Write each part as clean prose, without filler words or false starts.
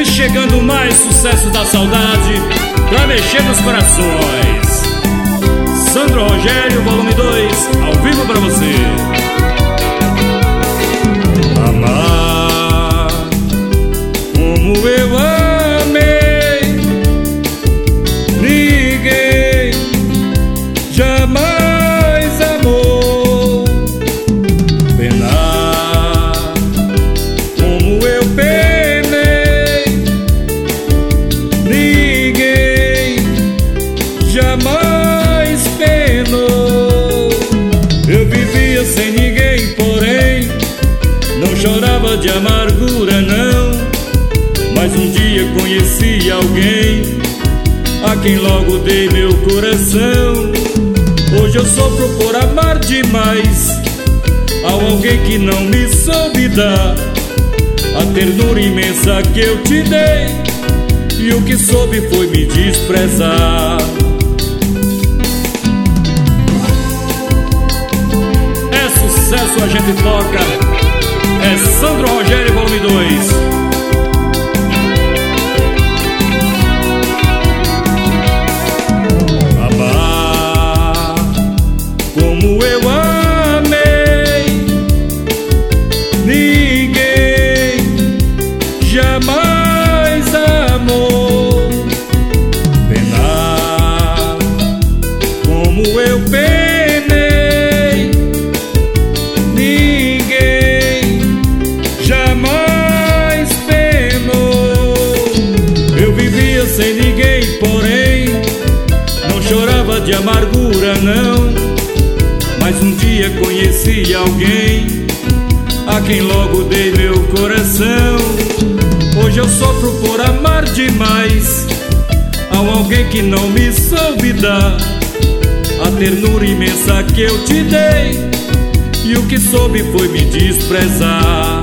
chegando mais sucesso da saudade pra mexer nos corações. Sandro Rogério, volume 2, ao vivo pra você. Amar como eu amei, ninguém jamais amou. Penar como eu penei, ninguém jamais penou. Eu vivia sem ninguém, porém não chorava de amargura, não. Mas um dia conheci alguém a quem logo dei meu coração. Hoje eu sofro por amar demais ao alguém que não me soube dar a ternura imensa que eu te dei, e o que soube foi me desprezar. É sucesso, a gente toca. É Sandro Rogério, volume 2. Como eu amei, ninguém jamais amou. Penar como eu penei, ninguém jamais penou. Eu vivia sem ninguém, porém não chorava de amargura, não. Mas um dia conheci alguém a quem logo dei meu coração. Hoje eu sofro por amar demais ao alguém que não me soube dar a ternura imensa que eu te dei, e o que soube foi me desprezar.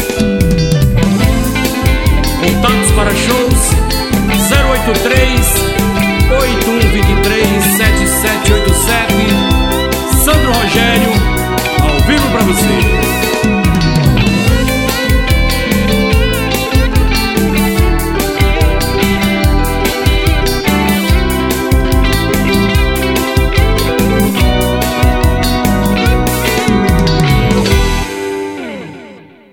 Contatos para shows 083